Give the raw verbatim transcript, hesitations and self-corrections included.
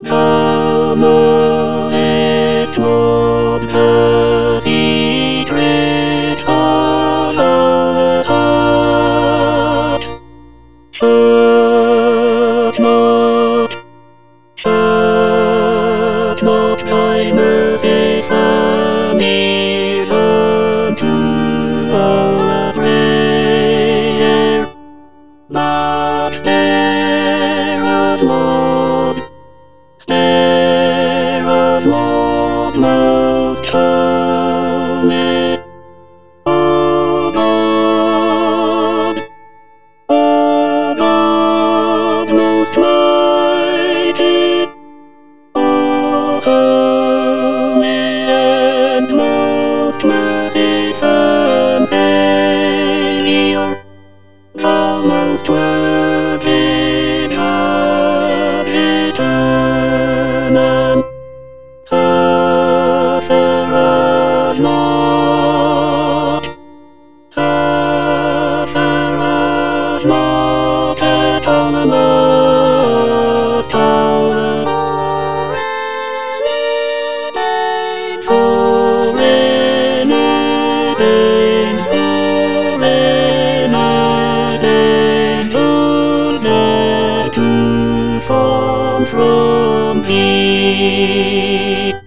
Thou knowest what the secrets of our hearts. Shut not, shut not thy mercy's ears unto our prayer, but spare us, Lord, spare us, Lord, most holy. O God, O God, most mighty, O holy and most merciful Saviour, thou most worthy of eternal, suffer us not, suffer us not at all the most hour. For any days, for any days, to get to fall from thee.